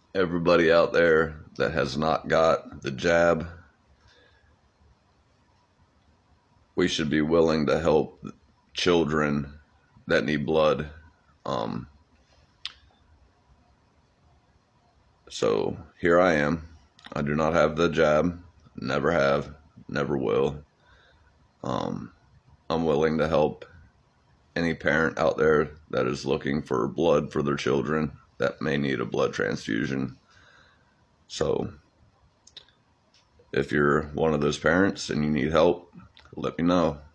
everybody out there that has not got the jab, we should be willing to help children that need blood. Um, so here I am. I do not have the jab, never have, never will. I'm willing to help any parent out there that is looking for blood for their children that may need a blood transfusion. So if you're one of those parents and you need help, let me know.